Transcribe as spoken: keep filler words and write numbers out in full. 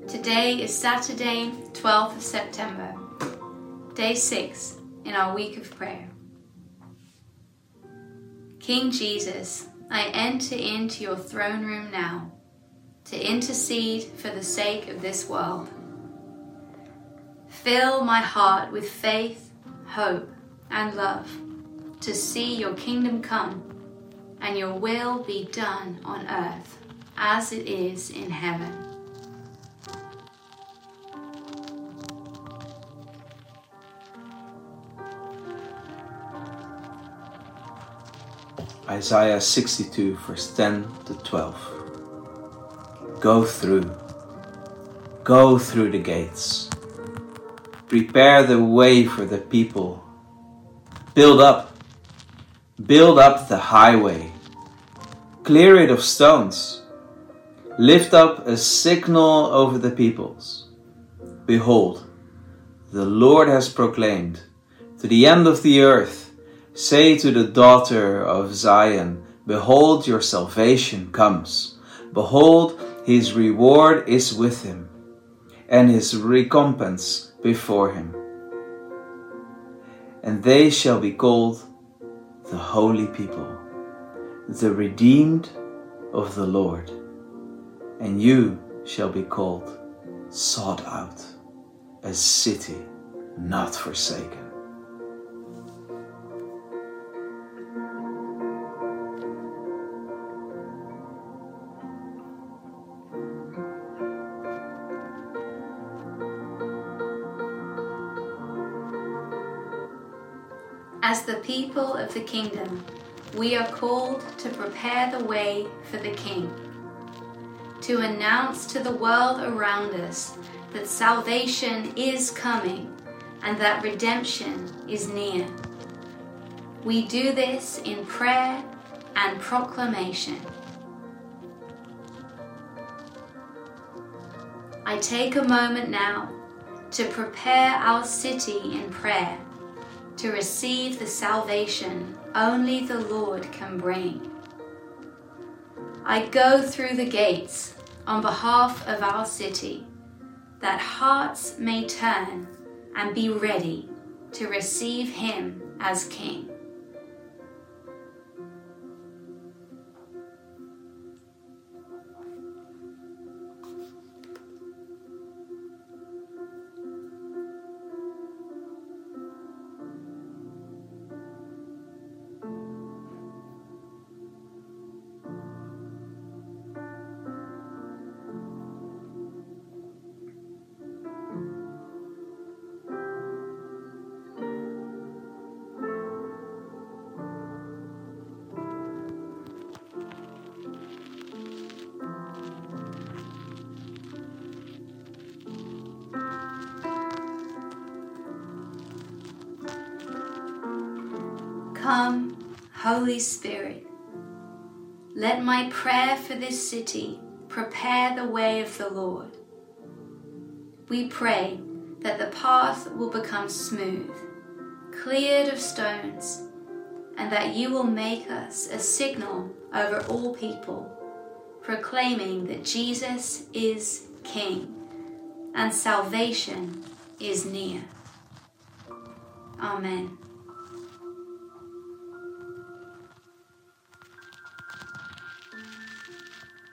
Today is Saturday, twelfth of September, day six in our week of prayer. King Jesus, I enter into your throne room now to intercede for the sake of this world. Fill my heart with faith, hope, and love to see your kingdom come and your will be done on earth as it is in heaven. Isaiah sixty-two, verse ten to twelve. Go through, go through the gates. Prepare the way for the people. Build up, build up the highway. Clear it of stones. Lift up a signal over the peoples. Behold, the Lord has proclaimed to the end of the earth. Say to the daughter of Zion, behold, your salvation comes. Behold, his reward is with him, and his recompense before him. And they shall be called the holy people, the redeemed of the Lord. And you shall be called sought out, a city not forsaken. As the people of the kingdom, we are called to prepare the way for the King, to announce to the world around us that salvation is coming and that redemption is near. We do this in prayer and proclamation. I take a moment now to prepare our city in prayer, to receive the salvation only the Lord can bring. I go through the gates on behalf of our city, that hearts may turn and be ready to receive Him as King. Come, Holy Spirit, let my prayer for this city prepare the way of the Lord. We pray that the path will become smooth, cleared of stones, and that you will make us a signal over all people, proclaiming that Jesus is King and salvation is near. Amen.